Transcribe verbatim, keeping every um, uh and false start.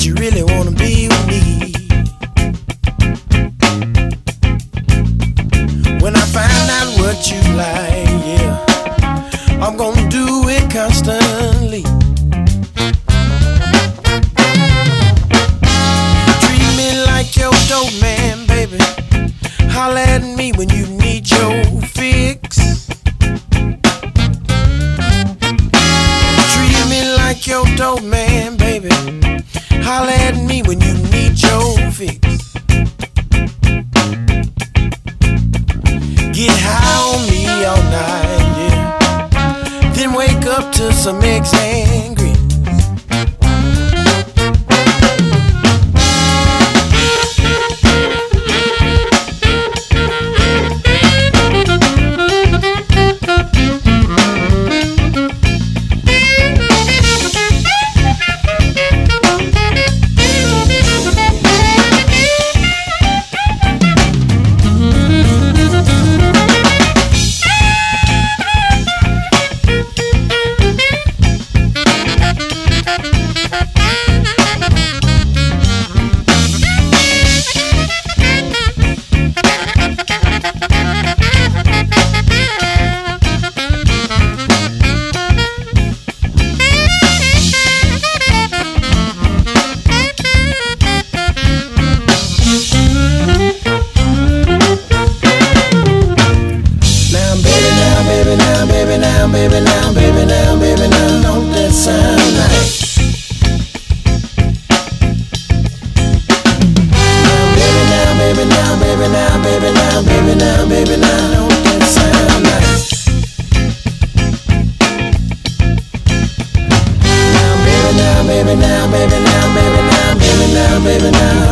you really wanna be with me? When I find out what you like, yeah, I'm gonna do it constantly. Treat me like your dope man, baby. Holler at me when you need your fix. Treat me like your dope man, baby. Holler at me when you need your fix. Get high on me all night, yeah. Then wake up to some eggs and grits. Baby now, baby now, baby now, don't that sound nice? Now, baby now, baby now, baby now, baby now, baby now, baby now, don't that sound nice? Now, baby now, baby now, baby now, baby now, baby now, baby now.